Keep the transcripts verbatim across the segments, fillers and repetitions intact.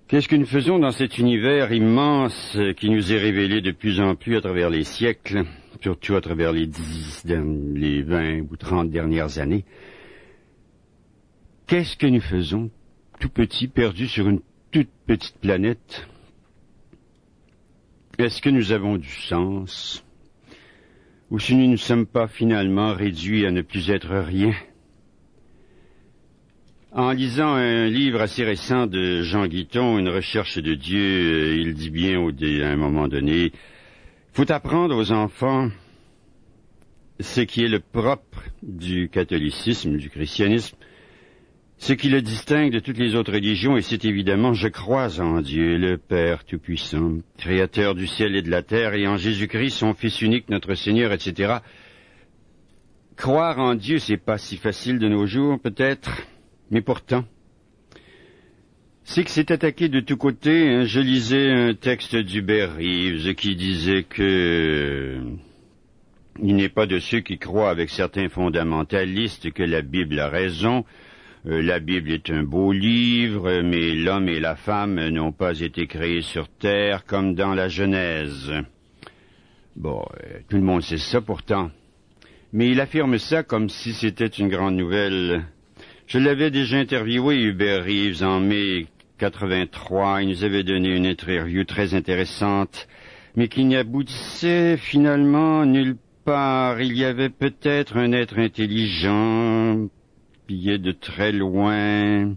Qu'est-ce que nous faisons dans cet univers immense qui nous est révélé de plus en plus à travers les siècles, surtout à travers les dix, les vingt ou trente dernières années? Qu'est-ce que nous faisons, tout petits, perdus sur une toute petite planète? Est-ce que nous avons du sens? Ou si nous ne sommes pas finalement réduits à ne plus être rien? En lisant un livre assez récent de Jean Guiton, Une recherche de Dieu, il dit bien au, à un moment donné, il faut apprendre aux enfants ce qui est le propre du catholicisme, du christianisme, ce qui le distingue de toutes les autres religions, et c'est évidemment, je crois en Dieu, le Père Tout-Puissant, Créateur du ciel et de la terre, et en Jésus-Christ, son Fils unique, notre Seigneur, et cetera. Croire en Dieu, c'est pas si facile de nos jours, peut-être. Mais pourtant, c'est que c'est attaqué de tous côtés. Je lisais un texte d'Hubert Reeves qui disait que euh, il n'est pas de ceux qui croient avec certains fondamentalistes que la Bible a raison. Euh, la Bible est un beau livre, mais l'homme et la femme n'ont pas été créés sur terre comme dans la Genèse. Bon, euh, tout le monde sait ça pourtant. Mais il affirme ça comme si c'était une grande nouvelle. Je l'avais déjà interviewé, Hubert Reeves, en mai quatre-vingt-trois. Il nous avait donné une interview très intéressante, mais qui n'aboutissait finalement nulle part. Il y avait peut-être un être intelligent, pillé de très loin,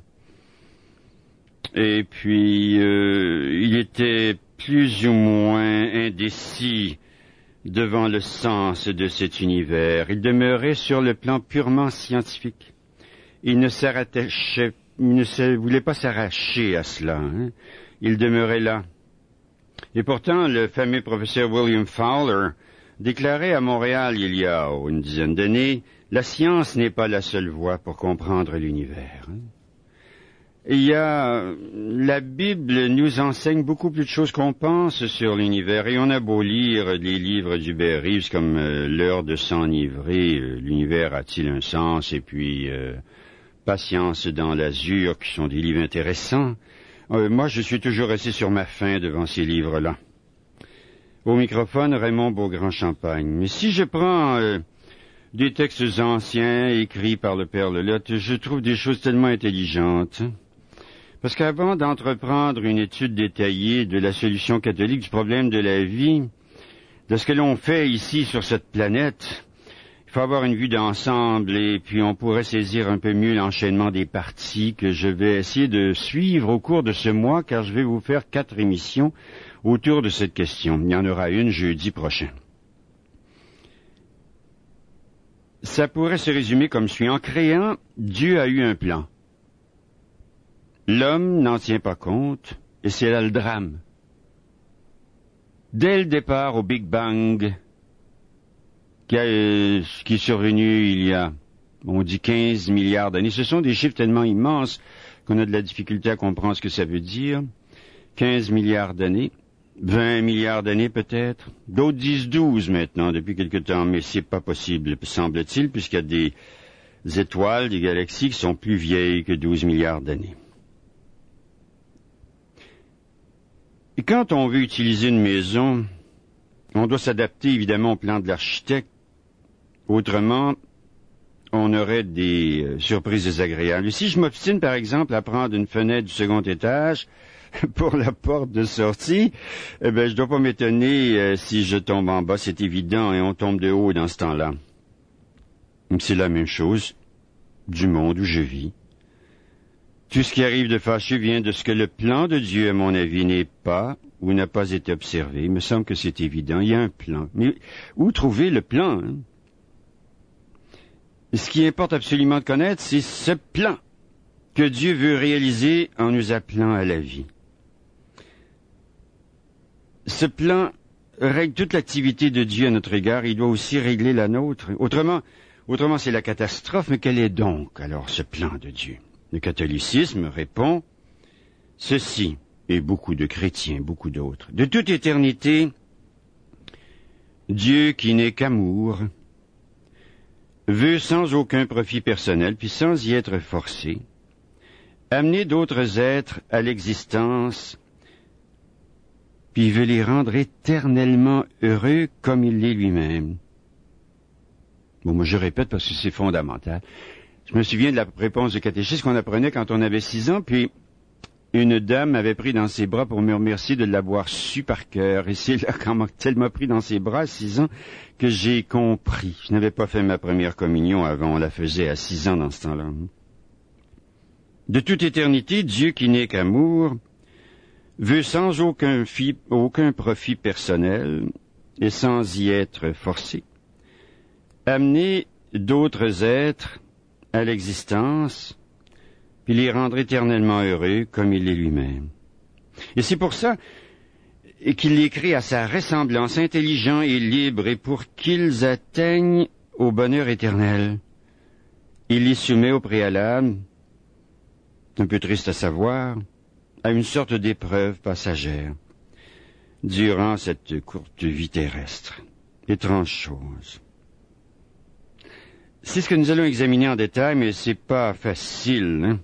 et puis euh, il était plus ou moins indécis devant le sens de cet univers. Il demeurait sur le plan purement scientifique. Il ne s'attachait, il ne se, voulait pas s'arracher à cela. Hein? Il demeurait là. Et pourtant, le fameux professeur William Fowler déclarait à Montréal il y a oh, une dizaine d'années, la science n'est pas la seule voie pour comprendre l'univers. Hein? Il y a, la Bible nous enseigne beaucoup plus de choses qu'on pense sur l'univers, et on a beau lire les livres d'Hubert Reeves comme euh, L'heure de s'enivrer, euh, l'univers a-t-il un sens, et puis euh, Patience dans l'azur, qui sont des livres intéressants. Euh, moi, je suis toujours resté sur ma faim devant ces livres-là. Au microphone, Raymond Beaugrand-Champagne. Mais si je prends euh, des textes anciens écrits par le Père Lelotte, je trouve des choses tellement intelligentes. Parce qu'avant d'entreprendre une étude détaillée de la solution catholique du problème de la vie, de ce que l'on fait ici sur cette planète, il faut avoir une vue d'ensemble, et puis on pourrait saisir un peu mieux l'enchaînement des parties que je vais essayer de suivre au cours de ce mois, car je vais vous faire quatre émissions autour de cette question. Il y en aura une jeudi prochain. Ça pourrait se résumer comme suit. En créant, Dieu a eu un plan. L'homme n'en tient pas compte, et c'est là le drame. Dès le départ au Big Bang, qui, a, euh, qui est survenu il y a, on dit quinze milliards d'années, ce sont des chiffres tellement immenses qu'on a de la difficulté à comprendre ce que ça veut dire. quinze milliards d'années, vingt milliards d'années peut-être. D'autres disent douze maintenant, depuis quelque temps, mais c'est pas possible, semble-t-il, puisqu'il y a des étoiles, des galaxies qui sont plus vieilles que douze milliards d'années. Et quand on veut utiliser une maison, on doit s'adapter évidemment au plan de l'architecte. Autrement, on aurait des euh, surprises désagréables. Et si je m'obstine, par exemple, à prendre une fenêtre du second étage pour la porte de sortie, eh ben, je dois pas m'étonner euh, si je tombe en bas, c'est évident, et on tombe de haut dans ce temps-là. C'est la même chose du monde où je vis. Tout ce qui arrive de fâcheux vient de ce que le plan de Dieu, à mon avis, n'est pas ou n'a pas été observé. Il me semble que c'est évident. Il y a un plan. Mais où trouver le plan? Hein? Ce qui importe absolument de connaître, c'est ce plan que Dieu veut réaliser en nous appelant à la vie. Ce plan règle toute l'activité de Dieu à notre égard. Il doit aussi régler la nôtre. Autrement, autrement c'est la catastrophe. Mais quel est donc alors ce plan de Dieu? Le catholicisme répond ceci, et beaucoup de chrétiens, beaucoup d'autres. De toute éternité, Dieu qui n'est qu'amour, veut sans aucun profit personnel, puis sans y être forcé, amener d'autres êtres à l'existence, puis il veut les rendre éternellement heureux comme il l'est lui-même. Bon, moi je répète parce que c'est fondamental. Je me souviens de la réponse du catéchisme qu'on apprenait quand on avait six ans, puis une dame m'avait pris dans ses bras pour me remercier de l'avoir su par cœur. Et c'est là, quand elle m'a pris dans ses bras à six ans, que j'ai compris. Je n'avais pas fait ma première communion avant, on la faisait à six ans dans ce temps-là. De toute éternité, Dieu qui n'est qu'amour, veut sans aucun, fi, aucun profit personnel, et sans y être forcé, amener d'autres êtres à l'existence, puis les rendre éternellement heureux comme il est lui-même. Et c'est pour ça qu'il les crée à sa ressemblance, intelligents et libres, et pour qu'ils atteignent au bonheur éternel. Il les soumet au préalable, un peu triste à savoir, à une sorte d'épreuve passagère, durant cette courte vie terrestre. Étrange chose. C'est ce que nous allons examiner en détail, mais c'est pas facile, hein?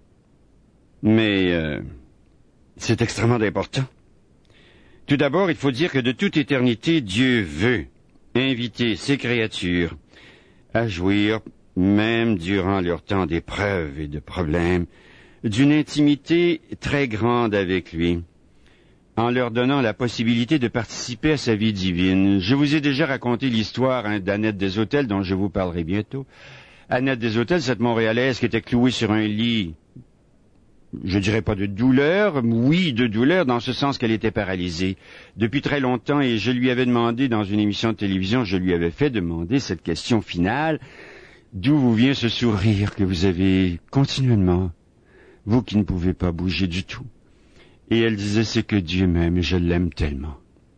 Mais euh, c'est extrêmement important. Tout d'abord, il faut dire que de toute éternité, Dieu veut inviter ses créatures à jouir, même durant leur temps d'épreuves et de problèmes, d'une intimité très grande avec lui, en leur donnant la possibilité de participer à sa vie divine. Je vous ai déjà raconté l'histoire hein, d'Annette Desautels, dont je vous parlerai bientôt. Annette Desautels, cette Montréalaise qui était clouée sur un lit, je dirais pas de douleur, oui, de douleur, dans ce sens qu'elle était paralysée depuis très longtemps, et je lui avais demandé, dans une émission de télévision, je lui avais fait demander cette question finale, d'où vous vient ce sourire que vous avez continuellement, vous qui ne pouvez pas bouger du tout. Et elle disait, c'est que Dieu m'aime et je l'aime tellement.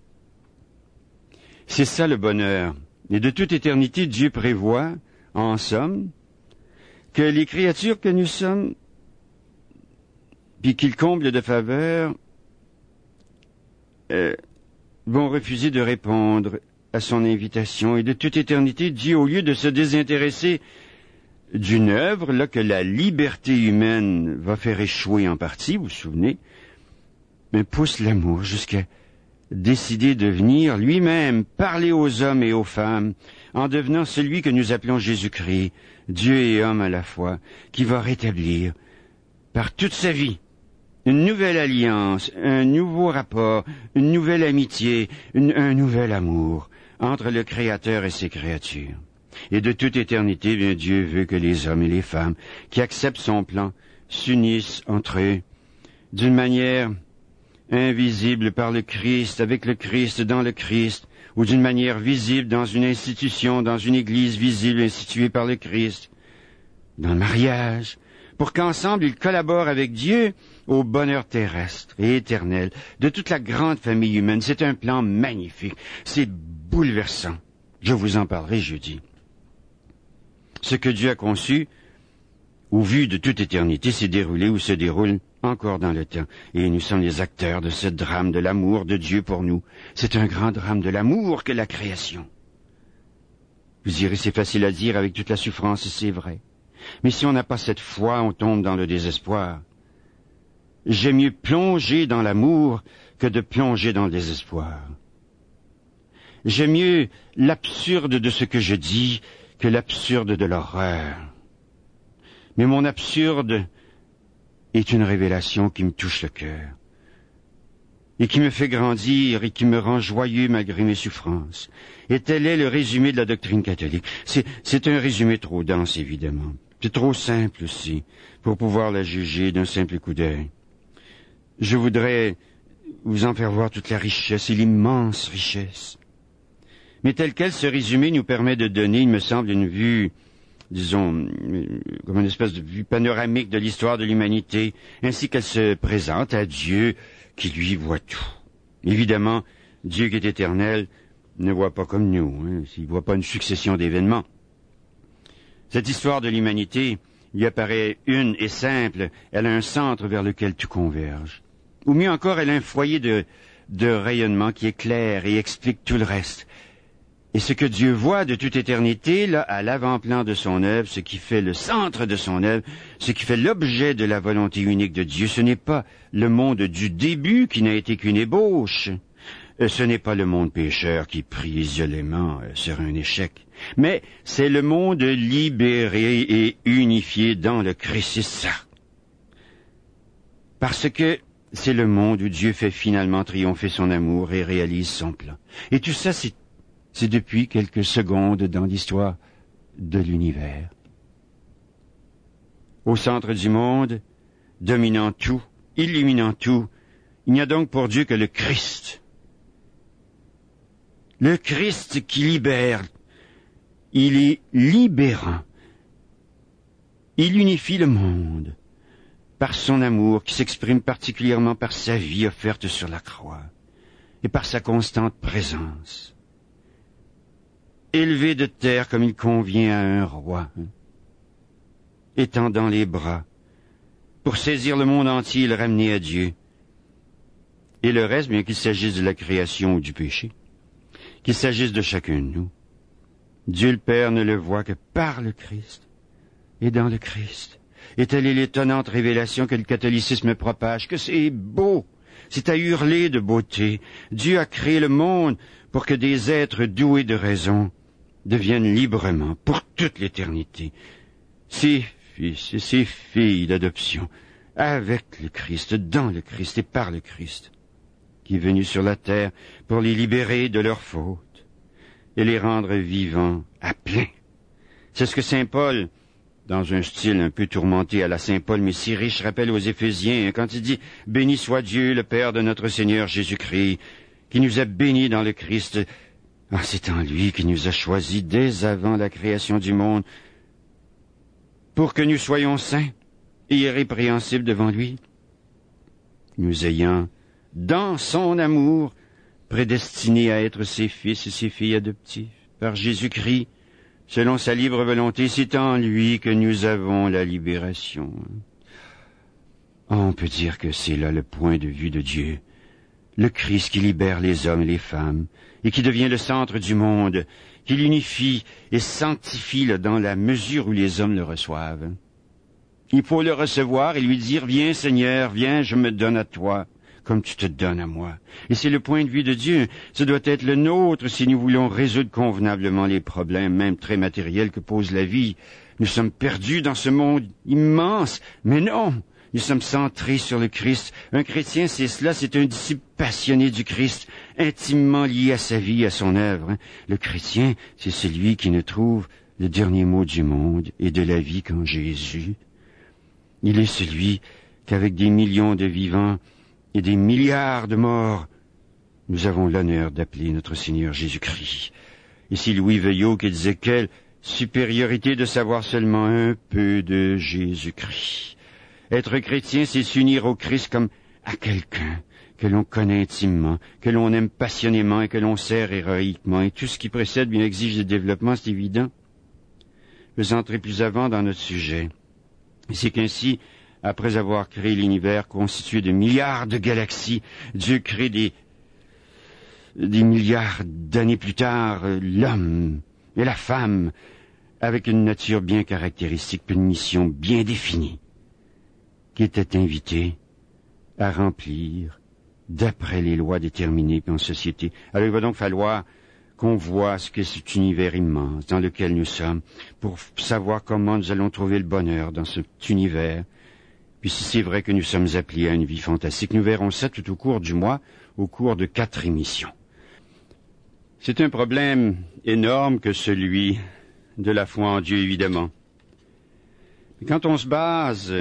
C'est ça le bonheur. Et de toute éternité, Dieu prévoit, en somme, que les créatures que nous sommes, puis qu'il comble de faveurs, euh, vont refuser de répondre à son invitation. Et de toute éternité, Dieu, au lieu de se désintéresser d'une œuvre, là, que la liberté humaine va faire échouer en partie, vous vous souvenez, mais pousse l'amour jusqu'à décider de venir lui-même parler aux hommes et aux femmes en devenant celui que nous appelons Jésus-Christ, Dieu et homme à la fois, qui va rétablir par toute sa vie une nouvelle alliance, un nouveau rapport, une nouvelle amitié, une, un nouvel amour entre le Créateur et ses créatures. Et de toute éternité, bien Dieu veut que les hommes et les femmes qui acceptent son plan s'unissent entre eux d'une manière invisible par le Christ, avec le Christ, dans le Christ, ou d'une manière visible dans une institution, dans une église visible instituée par le Christ, dans le mariage, pour qu'ensemble ils collaborent avec Dieu au bonheur terrestre et éternel de toute la grande famille humaine. C'est un plan magnifique, c'est bouleversant. Je vous en parlerai jeudi. Ce que Dieu a conçu, ou vu de toute éternité, s'est déroulé ou se déroule encore dans le temps. Et nous sommes les acteurs de ce drame de l'amour de Dieu pour nous. C'est un grand drame de l'amour que la création. Vous direz, c'est facile à dire avec toute la souffrance, c'est vrai. Mais si on n'a pas cette foi, on tombe dans le désespoir. J'aime mieux plonger dans l'amour que de plonger dans le désespoir. J'aime mieux l'absurde de ce que je dis que l'absurde de l'horreur. Mais mon absurde est une révélation qui me touche le cœur et qui me fait grandir et qui me rend joyeux malgré mes souffrances. Et tel est le résumé de la doctrine catholique. C'est, c'est un résumé trop dense, évidemment. C'est trop simple aussi pour pouvoir la juger d'un simple coup d'œil. Je voudrais vous en faire voir toute la richesse et l'immense richesse. Mais tel quel, ce résumé nous permet de donner, il me semble, une vue, disons, comme une espèce de vue panoramique de l'histoire de l'humanité, ainsi qu'elle se présente à Dieu qui, lui, voit tout. Évidemment, Dieu qui est éternel ne voit pas comme nous, hein, il ne voit pas une succession d'événements. Cette histoire de l'humanité lui apparaît une et simple, elle a un centre vers lequel tout converge. Ou mieux encore, elle a un foyer de, de rayonnement qui est clair et explique tout le reste. Et ce que Dieu voit de toute éternité, là, à l'avant-plan de son œuvre, ce qui fait le centre de son œuvre, ce qui fait l'objet de la volonté unique de Dieu, ce n'est pas le monde du début qui n'a été qu'une ébauche. Ce n'est pas le monde pécheur qui prie isolément sur un échec, mais c'est le monde libéré et unifié dans le Christ, c'est ça. Parce que c'est le monde où Dieu fait finalement triompher son amour et réalise son plan. Et tout ça, c'est C'est depuis quelques secondes dans l'histoire de l'univers. Au centre du monde, dominant tout, illuminant tout, il n'y a donc pour Dieu que le Christ. Le Christ qui libère. Il est libérant. Il unifie le monde par son amour qui s'exprime particulièrement par sa vie offerte sur la croix et par sa constante présence. Élevé de terre comme il convient à un roi, hein, étendant les bras, pour saisir le monde entier et le ramener à Dieu. Et le reste, bien qu'il s'agisse de la création ou du péché, qu'il s'agisse de chacun de nous, Dieu le Père ne le voit que par le Christ et dans le Christ. Et telle est l'étonnante révélation que le catholicisme propage, que c'est beau, c'est à hurler de beauté. Dieu a créé le monde pour que des êtres doués de raison deviennent librement, pour toute l'éternité, ses fils et ses filles d'adoption, avec le Christ, dans le Christ et par le Christ, qui est venu sur la terre pour les libérer de leurs fautes et les rendre vivants à plein. C'est ce que saint Paul, dans un style un peu tourmenté à la saint Paul, mais si riche, rappelle aux Éphésiens, quand il dit « Béni soit Dieu, le Père de notre Seigneur Jésus-Christ, qui nous a bénis dans le Christ. Ah, c'est en lui qui nous a choisis dès avant la création du monde pour que nous soyons saints et irrépréhensibles devant lui, nous ayant, dans son amour, prédestinés à être ses fils et ses filles adoptifs, par Jésus-Christ, selon sa libre volonté. C'est en lui que nous avons la libération. On peut dire que c'est là le point de vue de Dieu, le Christ qui libère les hommes et les femmes, et qui devient le centre du monde, qui l'unifie et sanctifie dans la mesure où les hommes le reçoivent. Il faut le recevoir et lui dire « Viens Seigneur, viens, je me donne à toi, comme tu te donnes à moi. » Et c'est le point de vue de Dieu. Ce doit être le nôtre si nous voulons résoudre convenablement les problèmes, même très matériels, que pose la vie. Nous sommes perdus dans ce monde immense, mais non! Nous sommes centrés sur le Christ. Un chrétien, c'est cela, c'est un disciple passionné du Christ, intimement lié à sa vie, à son œuvre. Le chrétien, c'est celui qui ne trouve le dernier mot du monde et de la vie qu'en Jésus. Il est celui qu'avec des millions de vivants et des milliards de morts, nous avons l'honneur d'appeler notre Seigneur Jésus-Christ. Ici Louis Veuillot qui disait quelle supériorité de savoir seulement un peu de Jésus-Christ. Être chrétien, c'est s'unir au Christ comme à quelqu'un que l'on connaît intimement, que l'on aime passionnément et que l'on sert héroïquement. Et tout ce qui précède bien exige de développement, c'est évident. Je vais entrer plus avant dans notre sujet. Et c'est qu'ainsi, après avoir créé l'univers constitué de milliards de galaxies, Dieu crée des, des milliards d'années plus tard l'homme et la femme avec une nature bien caractéristique, une mission bien définie, qui était invité à remplir d'après les lois déterminées en société. Alors il va donc falloir qu'on voit ce que cet univers immense dans lequel nous sommes, pour savoir comment nous allons trouver le bonheur dans cet univers. Puis si c'est vrai que nous sommes appelés à une vie fantastique, nous verrons ça tout au cours du mois, au cours de quatre émissions. C'est un problème énorme que celui de la foi en Dieu, évidemment. Mais quand on se base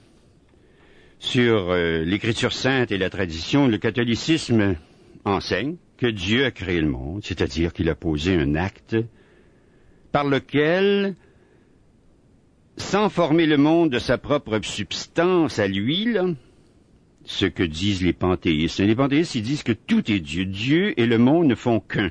sur euh, l'Écriture sainte et la tradition, le catholicisme enseigne que Dieu a créé le monde, c'est-à-dire qu'il a posé un acte par lequel, sans former le monde de sa propre substance à lui, là, ce que disent les panthéistes. Les panthéistes, ils disent que tout est Dieu. Dieu et le monde ne font qu'un.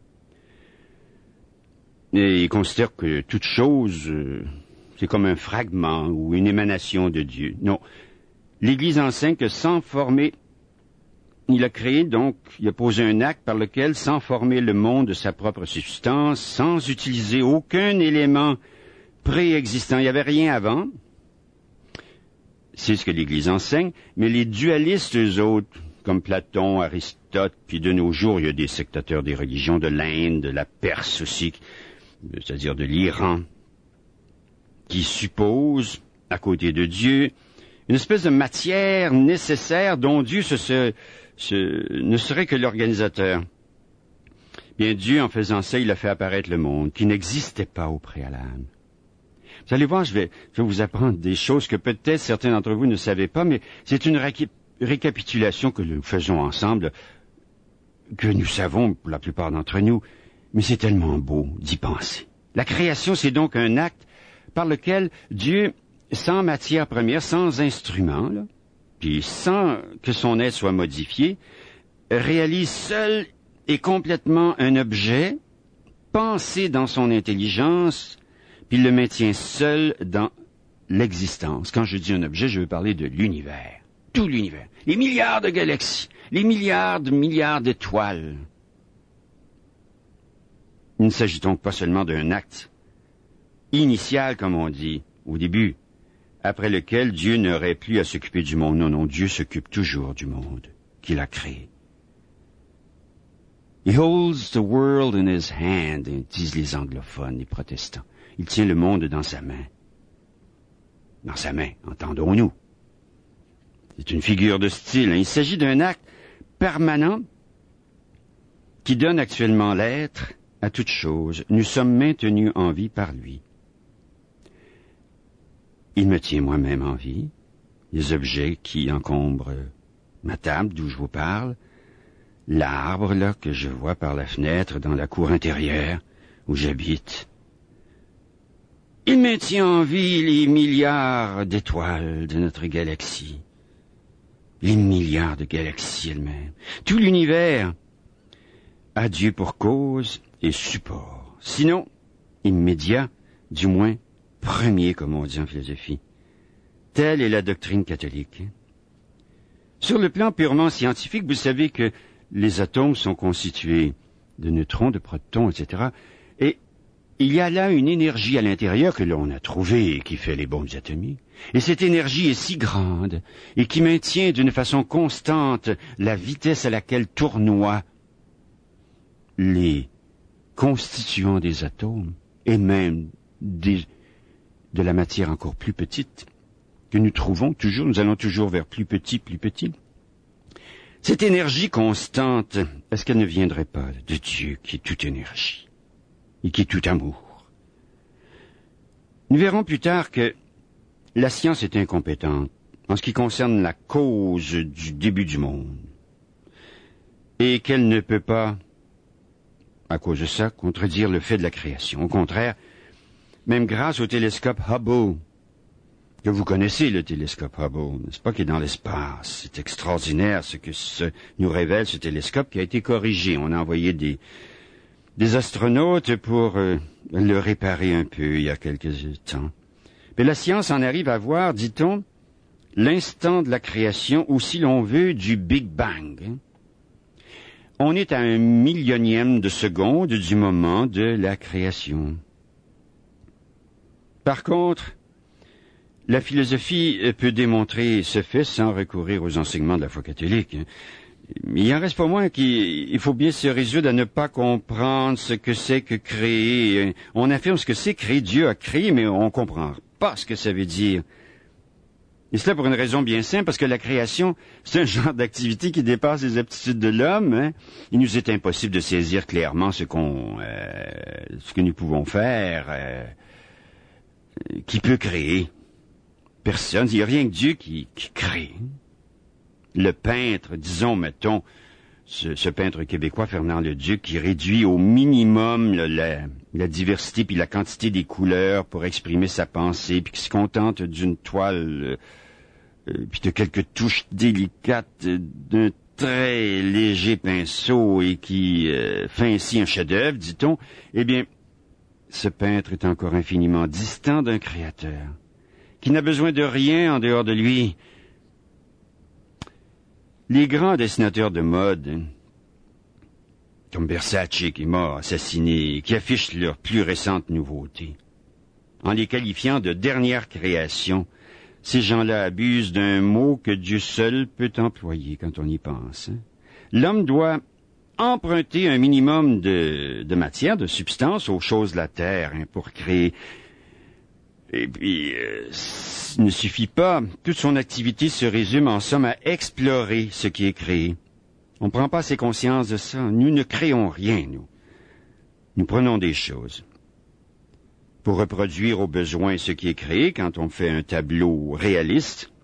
Et ils considèrent que toute chose, euh, c'est comme un fragment ou une émanation de Dieu. Non. L'Église enseigne que sans former il a créé donc, il a posé un acte par lequel, sans former le monde de sa propre substance, sans utiliser aucun élément préexistant, il n'y avait rien avant, c'est ce que l'Église enseigne, mais les dualistes, eux autres, comme Platon, Aristote, puis de nos jours, il y a des sectateurs des religions de l'Inde, de la Perse aussi, c'est-à-dire de l'Iran, qui supposent, à côté de Dieu, une espèce de matière nécessaire dont Dieu se, se, se, ne serait que l'organisateur. Bien, Dieu, en faisant ça, il a fait apparaître le monde, qui n'existait pas au préalable. Vous allez voir, je vais, je vais vous apprendre des choses que peut-être certains d'entre vous ne savaient pas, mais c'est une ré- récapitulation que nous faisons ensemble, que nous savons pour la plupart d'entre nous, mais c'est tellement beau d'y penser. La création, c'est donc un acte par lequel Dieu, sans matière première, sans instrument, là, puis sans que son être soit modifié, réalise seul et complètement un objet, pensé dans son intelligence, puis le maintient seul dans l'existence. Quand je dis un objet, je veux parler de l'univers. Tout l'univers. Les milliards de galaxies. Les milliards de milliards d'étoiles. Il ne s'agit donc pas seulement d'un acte initial, comme on dit, au début, après lequel Dieu n'aurait plus à s'occuper du monde. Non, non, Dieu s'occupe toujours du monde qu'il a créé. He holds the world in his hand, disent les anglophones, les protestants. Il tient le monde dans sa main. Dans sa main, entendons-nous. C'est une figure de style. Hein. Il s'agit d'un acte permanent qui donne actuellement l'être à toute chose. Nous sommes maintenus en vie par lui. Il me tient moi-même en vie. Les objets qui encombrent ma table d'où je vous parle, l'arbre là que je vois par la fenêtre dans la cour intérieure où j'habite. Il maintient en vie les milliards d'étoiles de notre galaxie, les milliards de galaxies elles-mêmes. Tout l'univers a Dieu pour cause et support, sinon immédiat, du moins premier, comme on dit en philosophie. Telle est la doctrine catholique. Sur le plan purement scientifique, vous savez que les atomes sont constitués de neutrons, de protons, et cetera. Et il y a là une énergie à l'intérieur que l'on a trouvée et qui fait les bombes atomiques. Et cette énergie est si grande et qui maintient d'une façon constante la vitesse à laquelle tournoient les constituants des atomes et même des, de la matière encore plus petite que nous trouvons toujours, nous allons toujours vers plus petit, plus petit. Cette énergie constante, est-ce qu'elle ne viendrait pas de Dieu qui est toute énergie et qui est tout amour? Nous verrons plus tard que la science est incompétente en ce qui concerne la cause du début du monde et qu'elle ne peut pas, à cause de ça, contredire le fait de la création. Au contraire, même grâce au télescope Hubble, que vous connaissez le télescope Hubble, n'est-ce pas, qui est dans l'espace. C'est extraordinaire ce que ce, nous révèle ce télescope qui a été corrigé. On a envoyé des, des astronautes pour euh, le réparer un peu il y a quelques temps. Mais la science en arrive à voir, dit-on, l'instant de la création, ou si l'on veut, du Big Bang. On est à un millionième de seconde du moment de la création. Par contre, la philosophie peut démontrer ce fait sans recourir aux enseignements de la foi catholique. Mais il en reste pas moins qu'il faut bien se résoudre à ne pas comprendre ce que c'est que créer. On affirme ce que c'est créer, Dieu a créé, mais on ne comprend pas ce que ça veut dire. Et cela pour une raison bien simple, parce que la création, c'est un genre d'activité qui dépasse les aptitudes de l'homme. Hein. Il nous est impossible de saisir clairement ce qu'on, euh, ce que nous pouvons faire, euh, qui peut créer. Personne, il n'y a rien que Dieu qui, qui crée. Le peintre, disons, mettons, ce, ce peintre québécois, Fernand Leduc, qui réduit au minimum le, la, la diversité puis la quantité des couleurs pour exprimer sa pensée, puis qui se contente d'une toile, euh, puis de quelques touches délicates, d'un très léger pinceau et qui euh, fait ainsi un chef-d'œuvre, dit-on, eh bien, ce peintre est encore infiniment distant d'un créateur, qui n'a besoin de rien en dehors de lui. Les grands dessinateurs de mode, comme Versace qui est mort assassiné, qui affichent leurs plus récentes nouveautés, en les qualifiant de dernière création, ces gens-là abusent d'un mot que Dieu seul peut employer quand on y pense. Hein? L'homme doit emprunter un minimum de, de matière, de substance aux choses de la terre hein, pour créer. Et puis, euh, ce ne suffit pas. Toute son activité se résume en somme à explorer ce qui est créé. On ne prend pas assez conscience de ça. Nous ne créons rien, nous. Nous prenons des choses pour reproduire au besoin ce qui est créé quand on fait un tableau réaliste,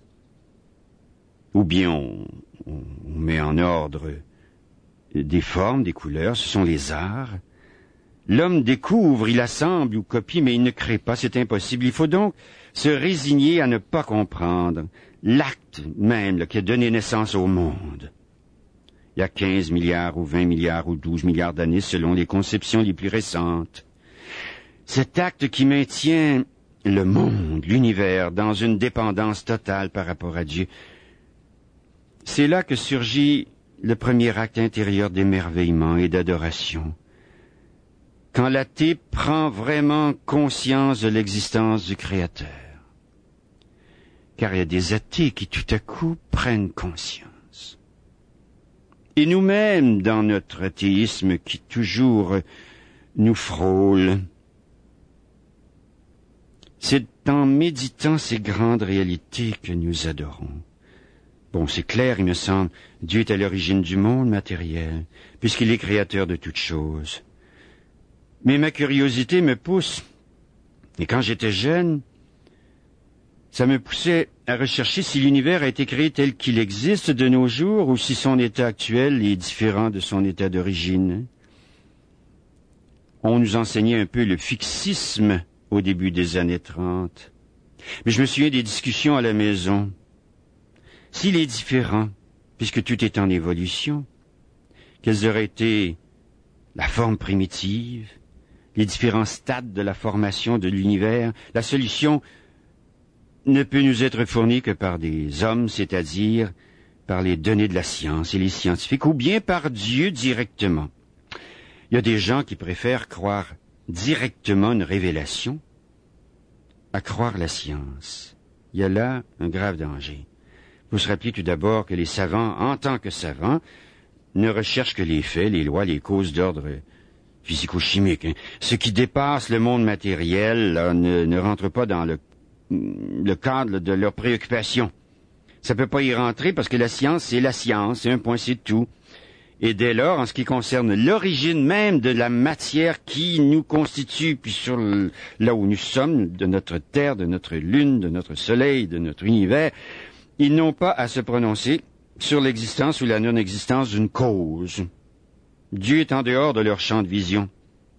ou bien on, on, on met en ordre des formes, des couleurs, ce sont les arts. L'homme découvre, il assemble ou copie, mais il ne crée pas, c'est impossible. Il faut donc se résigner à ne pas comprendre l'acte même là, qui a donné naissance au monde. Il y a quinze milliards ou vingt milliards ou douze milliards d'années selon les conceptions les plus récentes. Cet acte qui maintient le monde, l'univers, dans une dépendance totale par rapport à Dieu. C'est là que surgit le premier acte intérieur d'émerveillement et d'adoration. Quand l'athée prend vraiment conscience de l'existence du Créateur. Car il y a des athées qui tout à coup prennent conscience. Et nous-mêmes, dans notre athéisme qui toujours nous frôle, c'est en méditant ces grandes réalités que nous adorons. Bon, c'est clair, il me semble, Dieu est à l'origine du monde matériel, puisqu'il est créateur de toutes choses. Mais ma curiosité me pousse, et quand j'étais jeune, ça me poussait à rechercher si l'univers a été créé tel qu'il existe de nos jours, ou si son état actuel est différent de son état d'origine. On nous enseignait un peu le fixisme au début des années trente. Mais je me souviens des discussions à la maison. S'il est différent, puisque tout est en évolution, quelles auraient été la forme primitive, les différents stades de la formation de l'univers, la solution ne peut nous être fournie que par des hommes, c'est-à-dire par les données de la science et les scientifiques, ou bien par Dieu directement. Il y a des gens qui préfèrent croire directement une révélation à croire la science. Il y a là un grave danger. Vous se rappelez tout d'abord que les savants, en tant que savants, ne recherchent que les faits, les lois, les causes d'ordre physico-chimique. Hein. Ce qui dépasse le monde matériel là, ne, ne rentre pas dans le, le cadre de leurs préoccupations. Ça peut pas y rentrer parce que la science, c'est la science, c'est un point, c'est tout. Et dès lors, en ce qui concerne l'origine même de la matière qui nous constitue, puis sur le, là où nous sommes, de notre Terre, de notre Lune, de notre Soleil, de notre univers, ils n'ont pas à se prononcer sur l'existence ou la non-existence d'une cause. Dieu est en dehors de leur champ de vision.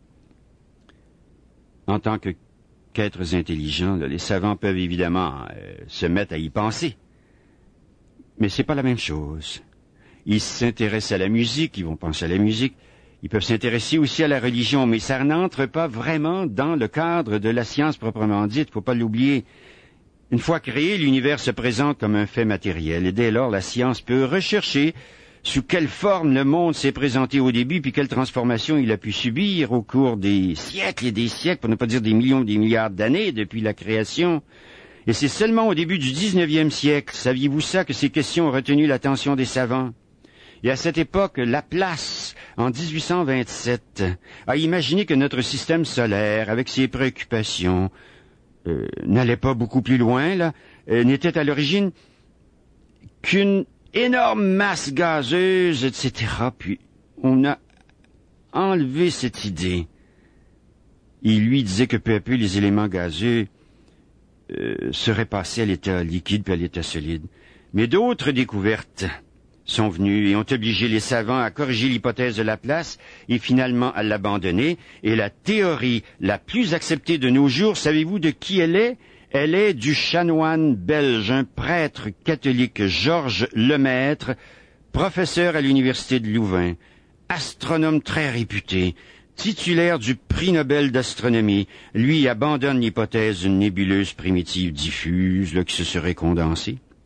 En tant que qu'êtres intelligents, là, les savants peuvent évidemment euh, se mettre à y penser. Mais c'est pas la même chose. Ils s'intéressent à la musique, ils vont penser à la musique. Ils peuvent s'intéresser aussi à la religion, mais ça n'entre pas vraiment dans le cadre de la science proprement dite. Il ne faut pas l'oublier. Une fois créé, l'univers se présente comme un fait matériel, et dès lors, la science peut rechercher sous quelle forme le monde s'est présenté au début, puis quelle transformation il a pu subir au cours des siècles et des siècles, pour ne pas dire des millions, des milliards d'années depuis la création. Et c'est seulement au début du dix-neuvième siècle, saviez-vous ça, que ces questions ont retenu l'attention des savants. Et à cette époque, Laplace, en dix-huit cent vingt-sept, a imaginé que notre système solaire, avec ses préoccupations, euh, n'allait pas beaucoup plus loin, là, euh, n'était à l'origine qu'une énorme masse gazeuse, et cetera. Puis on a enlevé cette idée. Il lui disait que peu à peu les éléments gazeux euh, seraient passés à l'état liquide puis à l'état solide. Mais d'autres découvertes sont venus et ont obligé les savants à corriger l'hypothèse de Laplace et finalement à l'abandonner. Et la théorie la plus acceptée de nos jours, savez-vous de qui elle est? Elle est du chanoine belge, un prêtre catholique, Georges Lemaître, professeur à l'université de Louvain, astronome très réputé, titulaire du prix Nobel d'astronomie. Lui abandonne l'hypothèse d'une nébuleuse primitive diffuse là, qui se serait condensée.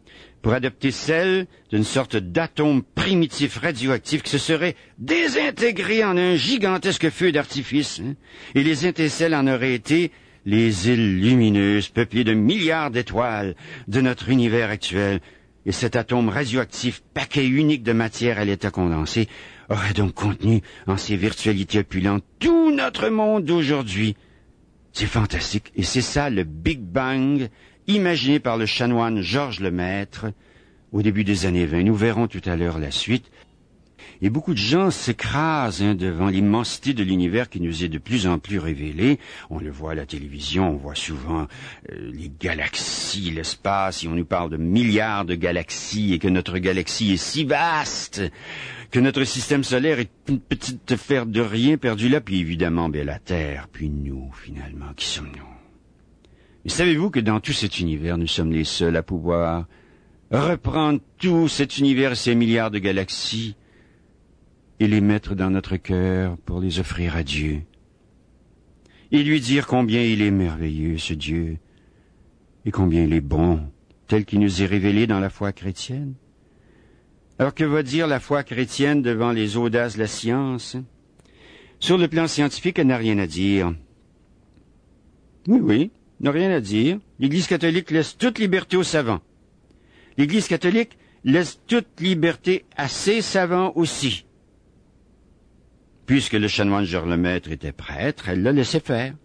pour adopter celle d'une sorte d'atome primitif radioactif qui se serait désintégré en un gigantesque feu d'artifice, hein, et les étincelles en auraient été les îles lumineuses peuplées de milliards d'étoiles de notre univers actuel, et cet atome radioactif, paquet unique de matière à l'état condensé, aurait donc contenu en ses virtualités opulentes tout notre monde d'aujourd'hui. C'est fantastique, et c'est ça le Big Bang, imaginé par le chanoine Georges Lemaître au début des années vingt. Nous verrons tout à l'heure la suite. Et beaucoup de gens s'écrasent hein, devant l'immensité de l'univers qui nous est de plus en plus révélé. On le voit à la télévision, on voit souvent euh, les galaxies, l'espace, et on nous parle de milliards de galaxies, et que notre galaxie est si vaste, que notre système solaire est une petite affaire de rien perdue là, puis évidemment, bien, la Terre, puis nous, finalement, qui sommes-nous? Mais savez-vous que dans tout cet univers, nous sommes les seuls à pouvoir reprendre tout cet univers et ces milliards de galaxies et les mettre dans notre cœur pour les offrir à Dieu, et lui dire combien il est merveilleux, ce Dieu, et combien il est bon, tel qu'il nous est révélé dans la foi chrétienne? Alors que va dire la foi chrétienne devant les audaces de la science? Sur le plan scientifique, elle n'a rien à dire. Oui, oui, elle n'a rien à dire. L'Église catholique laisse toute liberté aux savants. L'Église catholique laisse toute liberté à ses savants aussi. Puisque le chanoine Georges Lemaître était prêtre, elle l'a laissé faire.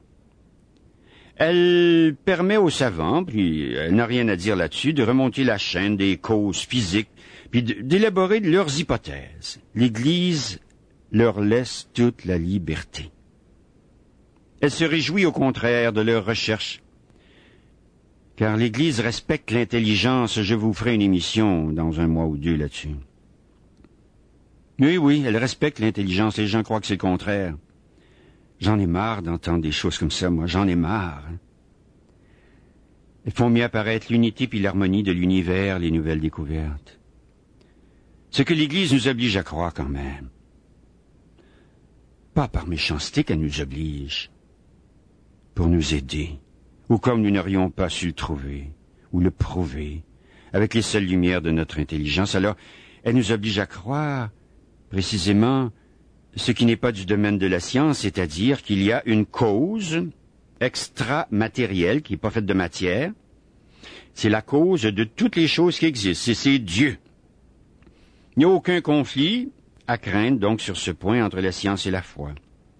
Elle permet aux savants, puis elle n'a rien à dire là-dessus, de remonter la chaîne des causes physiques, puis d'élaborer leurs hypothèses. L'Église leur laisse toute la liberté. Elle se réjouit au contraire de leurs recherches, car l'Église respecte l'intelligence. Je vous ferai une émission dans un mois ou deux là-dessus. Oui, oui, elle respecte l'intelligence. Les gens croient que c'est le contraire. J'en ai marre d'entendre des choses comme ça, moi. J'en ai marre. Hein. Elles font mieux apparaître l'unité puis l'harmonie de l'univers, les nouvelles découvertes. Ce que l'Église nous oblige à croire quand même. Pas par méchanceté qu'elle nous oblige. Pour nous aider. Ou comme nous n'aurions pas su le trouver, ou le prouver, avec les seules lumières de notre intelligence. Alors, elle nous oblige à croire précisément ce qui n'est pas du domaine de la science, c'est-à-dire qu'il y a une cause extra-matérielle qui n'est pas faite de matière. C'est la cause de toutes les choses qui existent. C'est, c'est Dieu. Il n'y a aucun conflit à craindre, donc, sur ce point entre la science et la foi.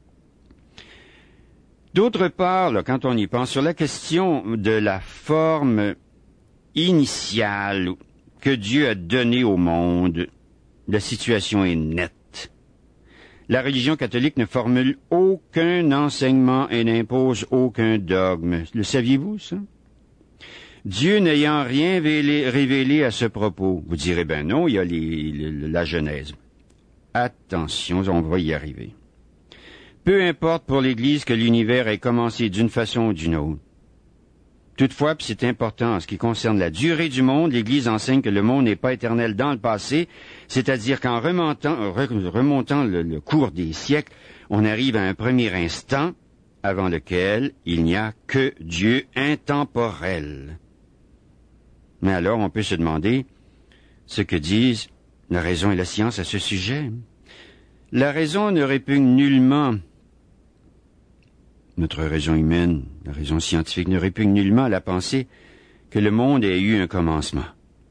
D'autre part, là, quand on y pense, sur la question de la forme initiale que Dieu a donnée au monde, la situation est nette. La religion catholique ne formule aucun enseignement et n'impose aucun dogme. Le saviez-vous, ça? Dieu n'ayant rien révélé, révélé à ce propos. Vous direz, ben non, il y a les, les, la Genèse. Attention, on va y arriver. Peu importe pour l'Église que l'univers ait commencé d'une façon ou d'une autre. Toutefois, puis c'est important en ce qui concerne la durée du monde, l'Église enseigne que le monde n'est pas éternel dans le passé, c'est-à-dire qu'en remontant, remontant le, le cours des siècles, on arrive à un premier instant avant lequel il n'y a que Dieu intemporel. Mais alors, on peut se demander ce que disent la raison et la science à ce sujet. La raison ne répugne nullement, notre raison humaine, la raison scientifique ne répugne nullement à la pensée que le monde ait eu un commencement.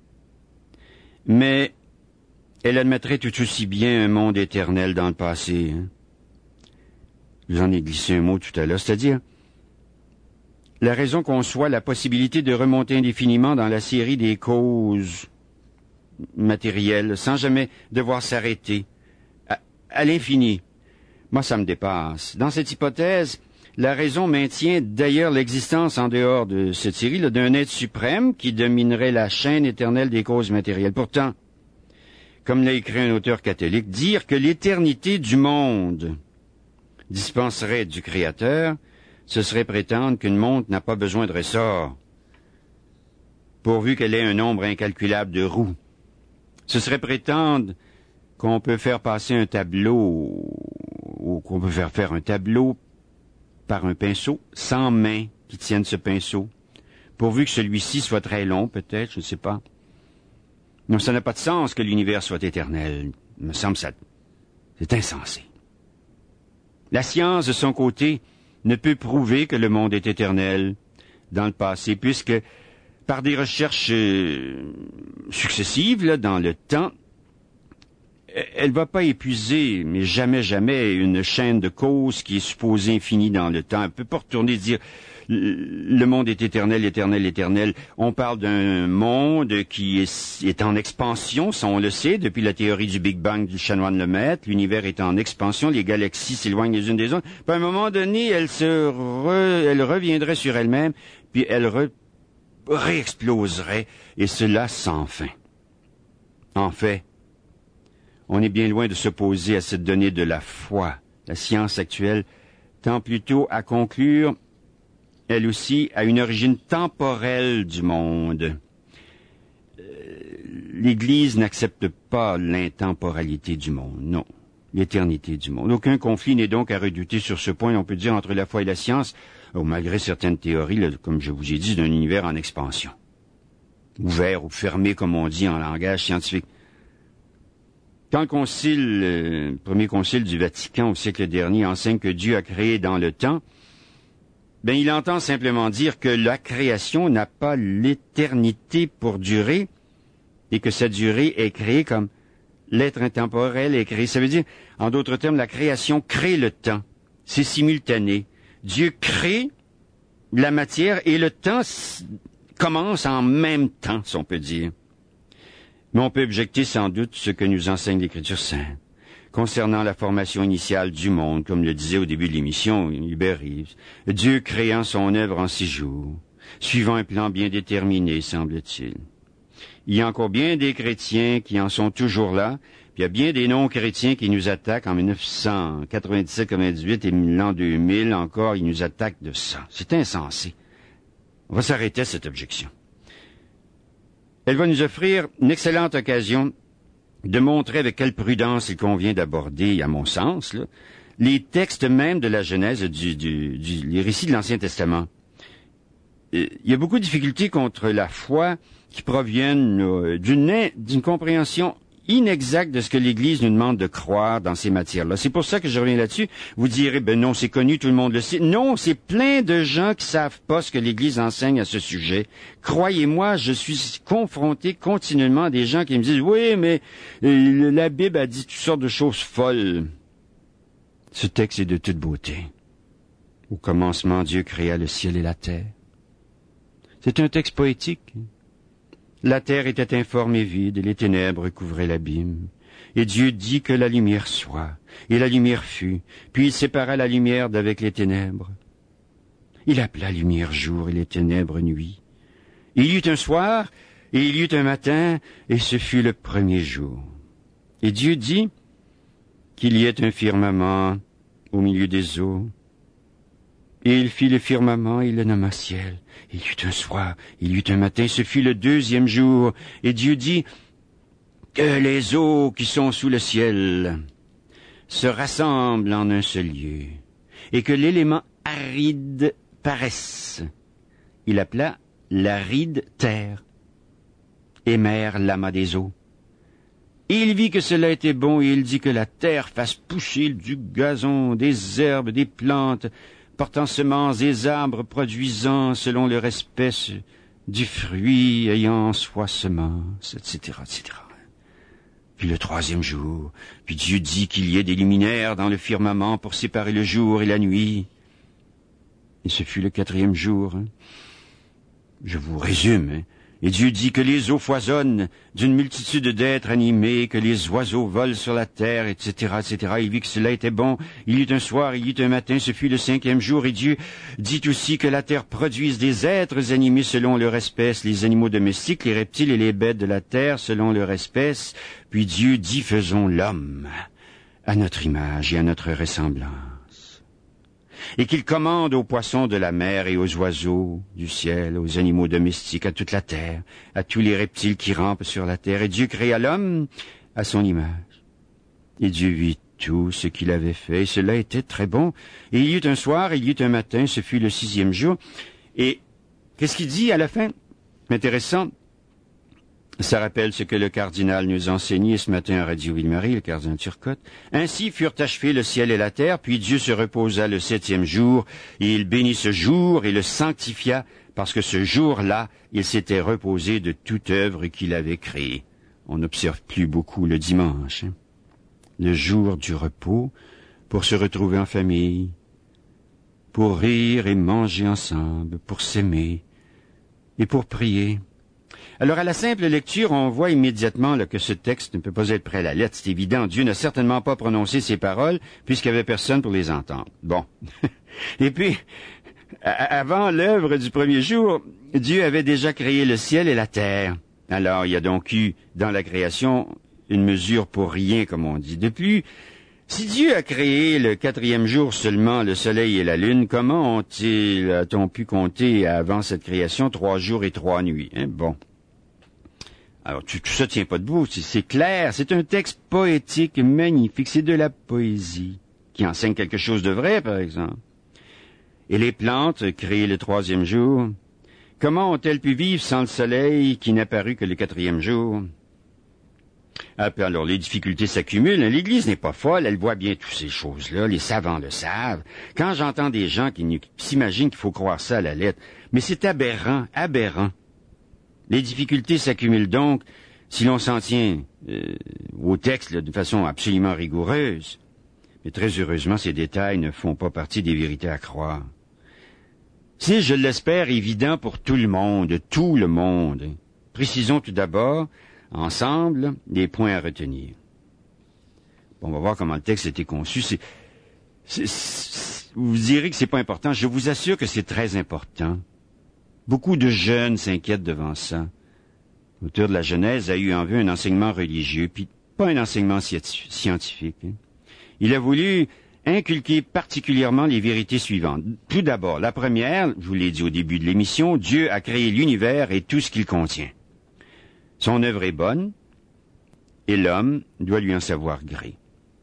Mais elle admettrait tout aussi bien un monde éternel dans le passé. Hein? Je vous en ai glissé un mot tout à l'heure, c'est-à-dire la raison conçoit la possibilité de remonter indéfiniment dans la série des causes matérielles, sans jamais devoir s'arrêter, à, à l'infini. Moi, ça me dépasse. Dans cette hypothèse, la raison maintient d'ailleurs l'existence en dehors de cette série là, d'un être suprême qui dominerait la chaîne éternelle des causes matérielles. Pourtant, comme l'a écrit un auteur catholique, dire que l'éternité du monde dispenserait du Créateur, ce serait prétendre qu'une montre n'a pas besoin de ressort, pourvu qu'elle ait un nombre incalculable de roues. Ce serait prétendre qu'on peut faire passer un tableau, ou qu'on peut faire faire un tableau par un pinceau, sans main qui tienne ce pinceau, pourvu que celui-ci soit très long, peut-être, je ne sais pas. Non, ça n'a pas de sens que l'univers soit éternel. Il me semble ça, c'est insensé. La science, de son côté, ne peut prouver que le monde est éternel dans le passé, puisque par des recherches euh, successives là, dans le temps, elle ne va pas épuiser, mais jamais, jamais, une chaîne de causes qui est supposée infinie dans le temps. Elle ne peut pas retourner et dire le monde est éternel, éternel, éternel. On parle d'un monde qui est, est en expansion, ça on le sait, depuis la théorie du Big Bang du chanoine Lemaitre. L'univers est en expansion, les galaxies s'éloignent les unes des autres. Puis à un moment donné, elle, se re, elle reviendrait sur elle-même, puis elle re, réexploserait, et cela sans fin. En fait, on est bien loin de s'opposer à cette donnée de la foi. La science actuelle tend plutôt à conclure, elle aussi, à une origine temporelle du monde. Euh, L'Église n'accepte pas l'intemporalité du monde, non, l'éternité du monde. Aucun conflit n'est donc à redouter sur ce point, on peut dire, entre la foi et la science, oh, malgré certaines théories, là, comme je vous ai dit, d'un univers en expansion. Ouvert ou fermé, comme on dit en langage scientifique. Quand le concile, le premier concile du Vatican au siècle dernier enseigne que Dieu a créé dans le temps, ben il entend simplement dire que la création n'a pas l'éternité pour durer et que sa durée est créée comme l'être intemporel est créé. Ça veut dire, en d'autres termes, la création crée le temps. C'est simultané. Dieu crée la matière et le temps commence en même temps, si on peut dire. Mais on peut objecter sans doute ce que nous enseigne l'Écriture sainte concernant la formation initiale du monde, comme le disait au début de l'émission Hubert Reeves. Dieu créant son œuvre en six jours, suivant un plan bien déterminé, semble-t-il. Il y a encore bien des chrétiens qui en sont toujours là, puis il y a bien des non-chrétiens qui nous attaquent en dix-neuf cent quatre-vingt-dix-sept quatre-vingt-dix-huit et l'an deux mille encore, ils nous attaquent de ça. C'est insensé. On va s'arrêter à cette objection. Elle va nous offrir une excellente occasion de montrer avec quelle prudence il convient d'aborder, à mon sens, là, les textes même de la Genèse, du, du, du, les récits de l'Ancien Testament. Il y a beaucoup de difficultés contre la foi qui proviennent euh, d'une, d'une compréhension inexacte de ce que l'Église nous demande de croire dans ces matières-là. C'est pour ça que je reviens là-dessus. Vous direz, ben non, c'est connu, tout le monde le sait. Non, c'est plein de gens qui savent pas ce que l'Église enseigne à ce sujet. Croyez-moi, je suis confronté continuellement à des gens qui me disent, oui, mais euh, la Bible a dit toutes sortes de choses folles. Ce texte est de toute beauté. Au commencement, Dieu créa le ciel et la terre. C'est un texte poétique. La terre était informe et vide, et les ténèbres couvraient l'abîme. Et Dieu dit que la lumière soit, et la lumière fut, puis il sépara la lumière d'avec les ténèbres. Il appela lumière jour et les ténèbres nuit. Il y eut un soir, et il y eut un matin, et ce fut le premier jour. Et Dieu dit qu'il y ait un firmament au milieu des eaux. Et il fit le firmament, et il le nomma ciel. Il y eut un soir, il y eut un matin, ce fut le deuxième jour. Et Dieu dit que les eaux qui sont sous le ciel se rassemblent en un seul lieu, et que l'élément aride paraisse. Il appela l'aride terre, et mer l'amas des eaux. Et il vit que cela était bon, et il dit que la terre fasse pousser du gazon, des herbes, des plantes, portant semences, des arbres produisant selon leur espèce, du fruit ayant en soi semence, et cetera, et cetera. Puis le troisième jour, puis Dieu dit qu'il y ait des luminaires dans le firmament pour séparer le jour et la nuit. Et ce fut le quatrième jour. Hein. Je vous résume, hein. Et Dieu dit que les eaux foisonnent d'une multitude d'êtres animés, que les oiseaux volent sur la terre, et cetera, et cetera. Il vit que cela était bon. Il y eut un soir, il y eut un matin, ce fut le cinquième jour. Et Dieu dit aussi que la terre produise des êtres animés selon leur espèce, les animaux domestiques, les reptiles et les bêtes de la terre selon leur espèce. Puis Dieu dit, faisons l'homme à notre image et à notre ressemblance. Et qu'il commande aux poissons de la mer et aux oiseaux du ciel, aux animaux domestiques, à toute la terre, à tous les reptiles qui rampent sur la terre. Et Dieu créa l'homme à son image. Et Dieu vit tout ce qu'il avait fait, et cela était très bon. Et il y eut un soir, il y eut un matin, ce fut le sixième jour. Et qu'est-ce qu'il dit à la fin? Intéressant. Ça rappelle ce que le cardinal nous enseignait ce matin à Radio Ville-Marie, le cardinal Turcotte. Ainsi furent achevés le ciel et la terre, puis Dieu se reposa le septième jour, et il bénit ce jour et le sanctifia, parce que ce jour-là, il s'était reposé de toute œuvre qu'il avait créée. On n'observe plus beaucoup le dimanche, hein? Le jour du repos, pour se retrouver en famille, pour rire et manger ensemble, pour s'aimer et pour prier. Alors, à la simple lecture, on voit immédiatement là, que ce texte ne peut pas être prêt à la lettre. C'est évident, Dieu n'a certainement pas prononcé ces paroles, puisqu'il n'y avait personne pour les entendre. Bon. Et puis, avant l'œuvre du premier jour, Dieu avait déjà créé le ciel et la terre. Alors, il y a donc eu, dans la création, une mesure pour rien, comme on dit. De plus, si Dieu a créé le quatrième jour seulement le soleil et la lune, comment ont-ils, a-t-on pu compter avant cette création trois jours et trois nuits, hein? Bon. Alors, tout, tout ça tient pas debout, c'est, c'est clair, c'est un texte poétique magnifique, c'est de la poésie, qui enseigne quelque chose de vrai, par exemple. Et les plantes, créées le troisième jour, comment ont-elles pu vivre sans le soleil qui n'apparut que le quatrième jour? Ah, puis alors, les difficultés s'accumulent. L'Église n'est pas folle, elle voit bien toutes ces choses-là, les savants le savent. Quand j'entends des gens qui, qui s'imaginent qu'il faut croire ça à la lettre, mais c'est aberrant, aberrant. Les difficultés s'accumulent donc si l'on s'en tient euh, au texte là, de façon absolument rigoureuse. Mais très heureusement, ces détails ne font pas partie des vérités à croire. C'est, je l'espère, évident pour tout le monde, tout le monde. Précisons tout d'abord, ensemble, les points à retenir. Bon, on va voir comment le texte a été conçu. C'est, c'est, c'est, vous direz que c'est pas important. Je vous assure que c'est très important. Beaucoup de jeunes s'inquiètent devant ça. L'auteur de la Genèse a eu en vue un enseignement religieux, puis pas un enseignement scientifique. Hein. Il a voulu inculquer particulièrement les vérités suivantes. Tout d'abord, la première, je vous l'ai dit au début de l'émission, Dieu a créé l'univers et tout ce qu'il contient. Son œuvre est bonne, et l'homme doit lui en savoir gré.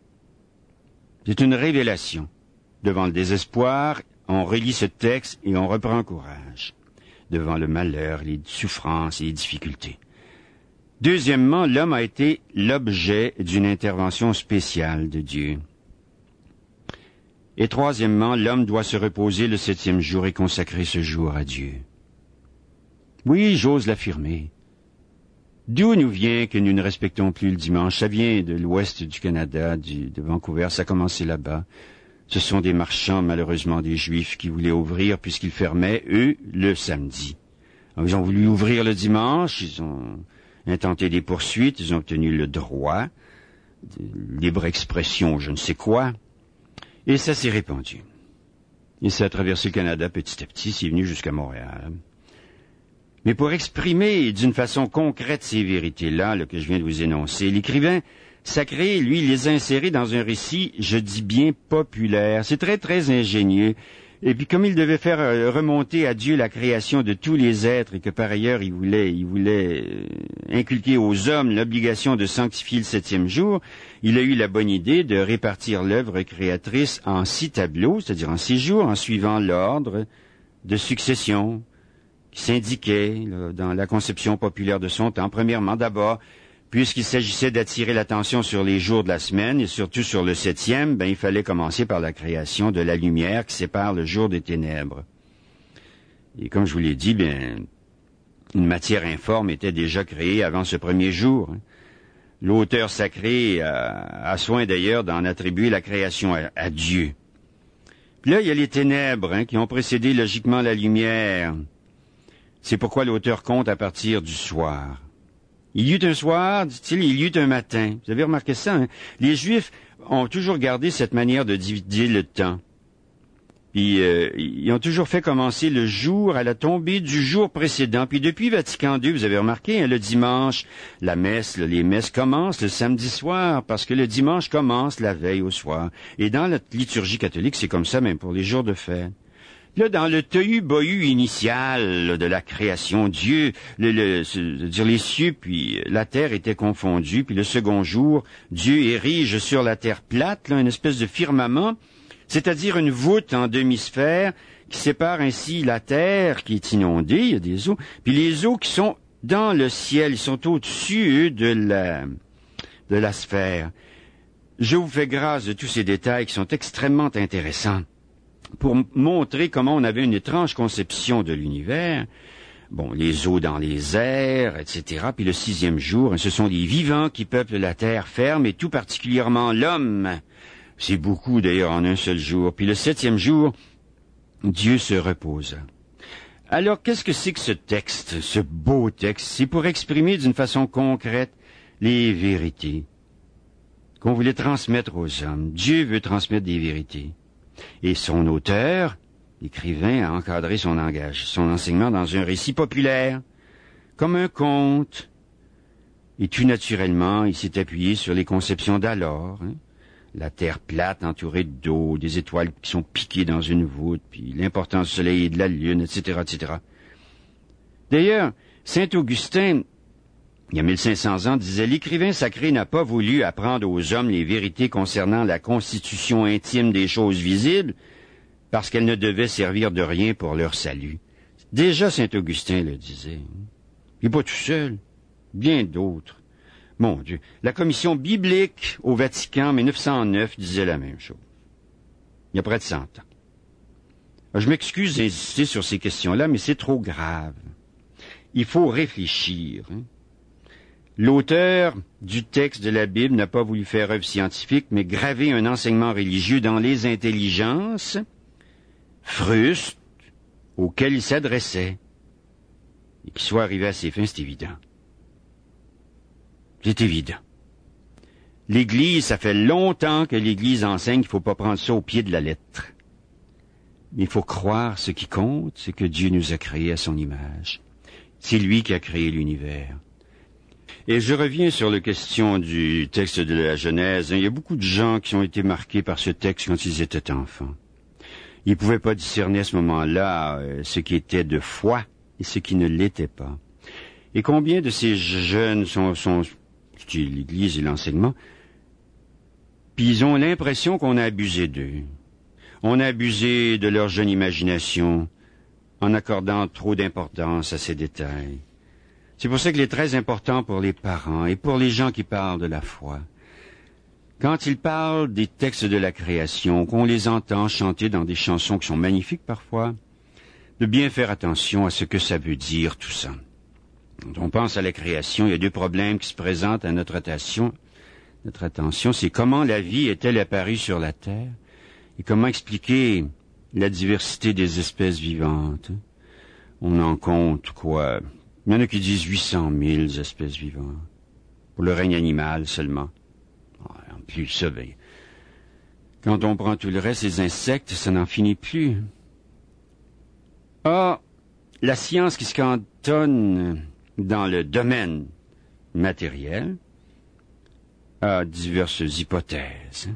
C'est une révélation. Devant le désespoir, on relit ce texte et on reprend courage. Devant le malheur, les souffrances et les difficultés. Deuxièmement, l'homme a été l'objet d'une intervention spéciale de Dieu. Et troisièmement, l'homme doit se reposer le septième jour et consacrer ce jour à Dieu. Oui, j'ose l'affirmer. D'où nous vient que nous ne respectons plus le dimanche? Ça vient de l'ouest du Canada, du, de Vancouver, ça a commencé là-bas. Ce sont des marchands, malheureusement des Juifs, qui voulaient ouvrir puisqu'ils fermaient, eux, le samedi. Alors, ils ont voulu ouvrir le dimanche, ils ont intenté des poursuites, ils ont obtenu le droit, de libre expression, je ne sais quoi, et ça s'est répandu. Et ça a traversé le Canada petit à petit, c'est venu jusqu'à Montréal. Mais pour exprimer d'une façon concrète ces vérités-là, là, que je viens de vous énoncer, l'écrivain sacré, lui, les a insérés dans un récit, je dis bien populaire. C'est très, très ingénieux. Et puis, comme il devait faire remonter à Dieu la création de tous les êtres, et que par ailleurs, il voulait, il voulait inculquer aux hommes l'obligation de sanctifier le septième jour, il a eu la bonne idée de répartir l'œuvre créatrice en six tableaux, c'est-à-dire en six jours, en suivant l'ordre de succession qui s'indiquait là, dans la conception populaire de son temps. Premièrement, d'abord, puisqu'il s'agissait d'attirer l'attention sur les jours de la semaine et surtout sur le septième, ben, il fallait commencer par la création de la lumière qui sépare le jour des ténèbres. Et comme je vous l'ai dit, ben, une matière informe était déjà créée avant ce premier jour. L'auteur sacré a, a soin d'ailleurs d'en attribuer la création à, à Dieu. Puis là, il y a les ténèbres hein, qui ont précédé logiquement la lumière. C'est pourquoi l'auteur compte à partir du soir. Il y eut un soir, dit-il, il y eut un matin. Vous avez remarqué ça, hein? Les Juifs ont toujours gardé cette manière de diviser le temps. Puis, euh, ils ont toujours fait commencer le jour à la tombée du jour précédent. Puis, depuis Vatican deux, vous avez remarqué, hein, le dimanche, la messe, les messes commencent le samedi soir, parce que le dimanche commence la veille au soir. Et dans la liturgie catholique, c'est comme ça même pour les jours de fête. Là, dans le tohu-bohu initial là, de la création, Dieu, le, le, dire les cieux puis la terre étaient confondus, puis le second jour, Dieu érige sur la terre plate là, une espèce de firmament, c'est-à-dire une voûte en demi-sphère qui sépare ainsi la terre qui est inondée, il y a des eaux, puis les eaux qui sont dans le ciel, ils sont au-dessus, eux, de la, de la sphère. Je vous fais grâce de tous ces détails qui sont extrêmement intéressants pour m- montrer comment on avait une étrange conception de l'univers. Bon, les eaux dans les airs, et cetera. Puis le sixième jour, ce sont les vivants qui peuplent la terre ferme, et tout particulièrement l'homme. C'est beaucoup, d'ailleurs, en un seul jour. Puis le septième jour, Dieu se reposa. Alors, qu'est-ce que c'est que ce texte, ce beau texte? C'est pour exprimer d'une façon concrète les vérités qu'on voulait transmettre aux hommes. Dieu veut transmettre des vérités. Et son auteur, l'écrivain, a encadré son langage, son enseignement dans un récit populaire, comme un conte. Et tout naturellement, il s'est appuyé sur les conceptions d'alors, hein? La terre plate entourée d'eau, des étoiles qui sont piquées dans une voûte, puis l'importance du soleil et de la lune, et cetera, et cetera. D'ailleurs, saint Augustin, il y a mille cinq cents ans, disait « L'écrivain sacré n'a pas voulu apprendre aux hommes les vérités concernant la constitution intime des choses visibles, parce qu'elles ne devaient servir de rien pour leur salut. » Déjà saint Augustin le disait. Il n'est pas tout seul, bien d'autres. Mon Dieu, la commission biblique au Vatican en mille neuf cent neuf disait la même chose. Il y a près de cent ans. Alors, je m'excuse d'insister sur ces questions-là, mais c'est trop grave. Il faut réfléchir. Hein? L'auteur du texte de la Bible n'a pas voulu faire œuvre scientifique, mais graver un enseignement religieux dans les intelligences frustes auxquelles il s'adressait. Et qu'il soit arrivé à ses fins, c'est évident. C'est évident. L'Église, ça fait longtemps que l'Église enseigne qu'il ne faut pas prendre ça au pied de la lettre. Mais il faut croire ce qui compte, c'est que Dieu nous a créés à son image. C'est lui qui a créé l'univers. Et je reviens sur la question du texte de la Genèse. Il y a beaucoup de gens qui ont été marqués par ce texte quand ils étaient enfants. Ils ne pouvaient pas discerner à ce moment-là euh, ce qui était de foi et ce qui ne l'était pas. Et combien de ces jeunes sont, sont l'Église et l'enseignement, puis ils ont l'impression qu'on a abusé d'eux. On a abusé de leur jeune imagination en accordant trop d'importance à ces détails. C'est pour ça qu'il est très important pour les parents et pour les gens qui parlent de la foi. Quand ils parlent des textes de la création, qu'on les entend chanter dans des chansons qui sont magnifiques parfois, de bien faire attention à ce que ça veut dire tout ça. Quand on pense à la création, il y a deux problèmes qui se présentent à notre attention. Notre attention, c'est comment la vie est-elle apparue sur la Terre et comment expliquer la diversité des espèces vivantes. On en compte, quoi? Il y en a qui disent huit cent mille espèces vivantes. Pour le règne animal seulement. En plus, ça, ben, quand on prend tout le reste, les insectes, ça n'en finit plus. Ah, la science qui se cantonne dans le domaine matériel a diverses hypothèses.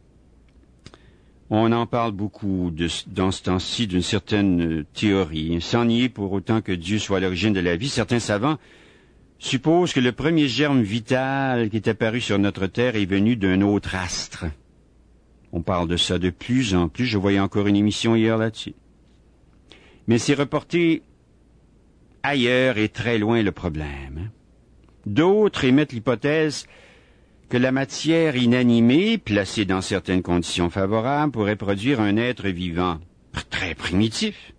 On en parle beaucoup de, dans ce temps-ci d'une certaine théorie, sans nier pour autant que Dieu soit à l'origine de la vie. Certains savants supposent que le premier germe vital qui est apparu sur notre Terre est venu d'un autre astre. On parle de ça de plus en plus. Je voyais encore une émission hier là-dessus. Mais c'est reporté ailleurs et très loin le problème. D'autres émettent l'hypothèse que la matière inanimée, placée dans certaines conditions favorables, pourrait produire un être vivant très primitif.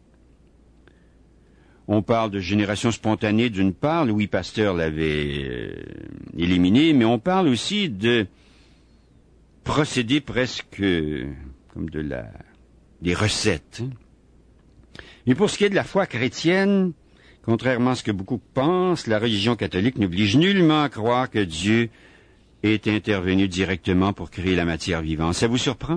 On parle de génération spontanée d'une part, Louis Pasteur l'avait euh, éliminé, mais on parle aussi de procédés presque comme de la des recettes. Mais pour ce qui est de la foi chrétienne, contrairement à ce que beaucoup pensent, la religion catholique n'oblige nullement à croire que Dieu est intervenu directement pour créer la matière vivante. Ça vous surprend?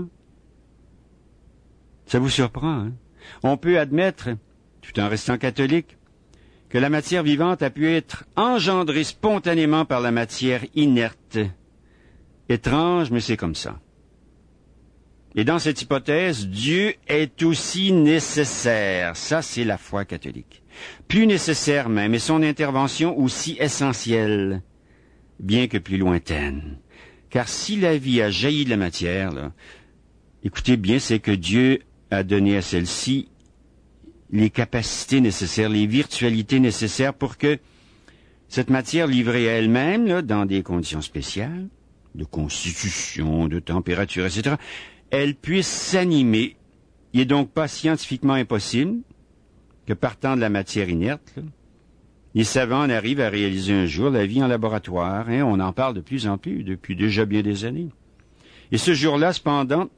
Ça vous surprend, hein? On peut admettre, tout en restant catholique, que la matière vivante a pu être engendrée spontanément par la matière inerte. Étrange, mais c'est comme ça. Et dans cette hypothèse, Dieu est aussi nécessaire. Ça, c'est la foi catholique. Plus nécessaire même, et son intervention aussi essentielle, bien que plus lointaine. Car si la vie a jailli de la matière, là, écoutez bien, c'est que Dieu a donné à celle-ci les capacités nécessaires, les virtualités nécessaires pour que cette matière livrée elle-même, là, dans des conditions spéciales, de constitution, de température, et cetera, elle puisse s'animer. Il n'est donc pas scientifiquement impossible que partant de la matière inerte, là, les savants en arrivent à réaliser un jour la vie en laboratoire. Hein, on en parle de plus en plus depuis déjà bien des années. Et ce jour-là, cependant,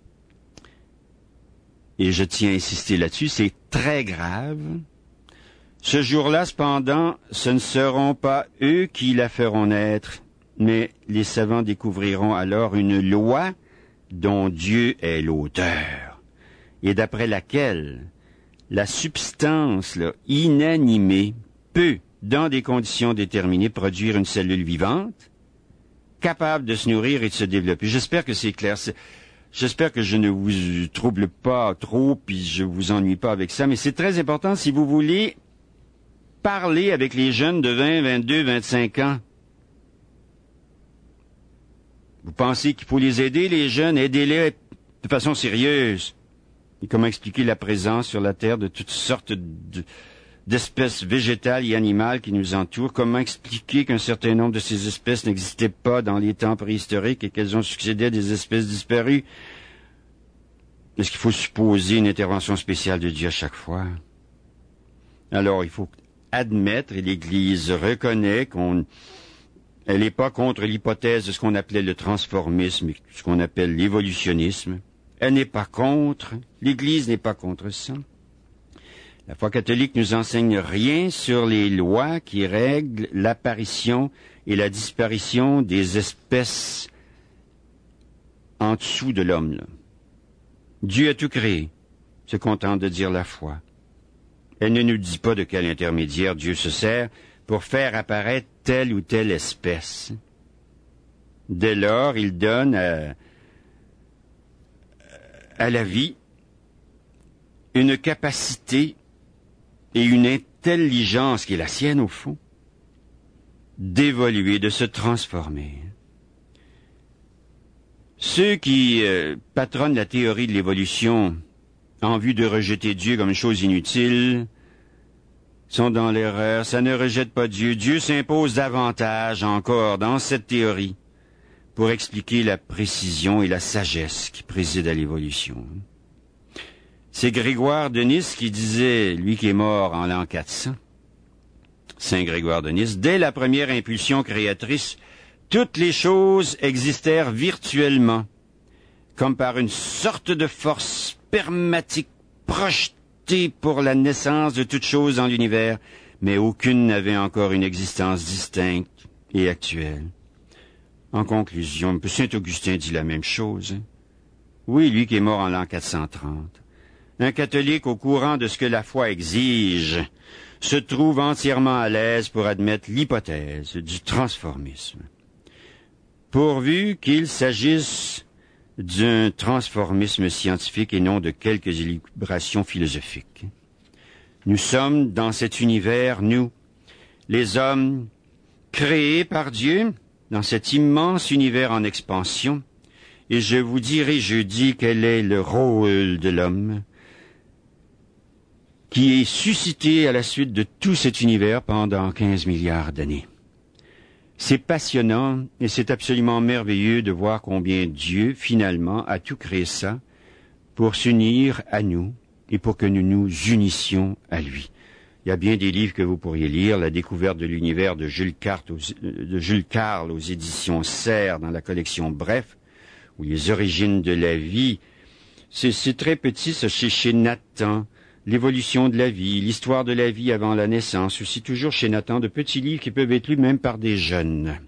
et je tiens à insister là-dessus, c'est très grave. Ce jour-là, cependant, ce ne seront pas eux qui la feront naître, mais les savants découvriront alors une loi dont Dieu est l'auteur, et d'après laquelle la substance là, inanimée peut, dans des conditions déterminées, produire une cellule vivante, capable de se nourrir et de se développer. J'espère que c'est clair. C'est... J'espère que je ne vous trouble pas trop, puis je vous ennuie pas avec ça, mais c'est très important si vous voulez parler avec les jeunes de vingt, vingt-deux, vingt-cinq ans. Vous pensez qu'il faut les aider, les jeunes? Aidez-les de façon sérieuse. Et comment expliquer la présence sur la Terre de toutes sortes de... d'espèces végétales et animales qui nous entourent? Comment expliquer qu'un certain nombre de ces espèces n'existaient pas dans les temps préhistoriques et qu'elles ont succédé à des espèces disparues? Est-ce qu'il faut supposer une intervention spéciale de Dieu à chaque fois? Alors, il faut admettre, et l'Église reconnaît qu'on elle n'est pas contre l'hypothèse de ce qu'on appelait le transformisme, ce qu'on appelle l'évolutionnisme. Elle n'est pas contre, l'Église n'est pas contre ça. La foi catholique nous enseigne rien sur les lois qui règlent l'apparition et la disparition des espèces en dessous de l'homme. Là. Dieu a tout créé, se contente de dire la foi. Elle ne nous dit pas de quel intermédiaire Dieu se sert pour faire apparaître telle ou telle espèce. Dès lors, il donne à, à la vie une capacité et une intelligence qui est la sienne au fond, d'évoluer, de se transformer. Ceux qui euh, patronnent la théorie de l'évolution en vue de rejeter Dieu comme une chose inutile sont dans l'erreur. Ça ne rejette pas Dieu. Dieu s'impose davantage encore dans cette théorie pour expliquer la précision et la sagesse qui président à l'évolution. C'est Grégoire de Nice qui disait, lui qui est mort en l'an quatre cents, Saint Grégoire de Nice, dès la première impulsion créatrice, toutes les choses existèrent virtuellement, comme par une sorte de force spermatique projetée pour la naissance de toutes choses dans l'univers, mais aucune n'avait encore une existence distincte et actuelle. En conclusion, Saint Augustin dit la même chose. Hein? Oui, lui qui est mort en l'an quatre cent trente. Un catholique au courant de ce que la foi exige se trouve entièrement à l'aise pour admettre l'hypothèse du transformisme, pourvu qu'il s'agisse d'un transformisme scientifique et non de quelques élucubrations philosophiques. Nous sommes dans cet univers, nous, les hommes créés par Dieu, dans cet immense univers en expansion, et je vous dirai jeudi quel est le rôle de l'homme qui est suscité à la suite de tout cet univers pendant quinze milliards d'années. C'est passionnant et c'est absolument merveilleux de voir combien Dieu, finalement, a tout créé ça pour s'unir à nous et pour que nous nous unissions à lui. Il y a bien des livres que vous pourriez lire, La découverte de l'univers de Jules Carle aux, de Jules Carle aux éditions Serre dans la collection Bref, ou Les origines de la vie. C'est, c'est très petit, ça, c'est chez Nathan. L'évolution de la vie, l'histoire de la vie avant la naissance, aussi toujours chez Nathan, de petits livres qui peuvent être lus même par des jeunes.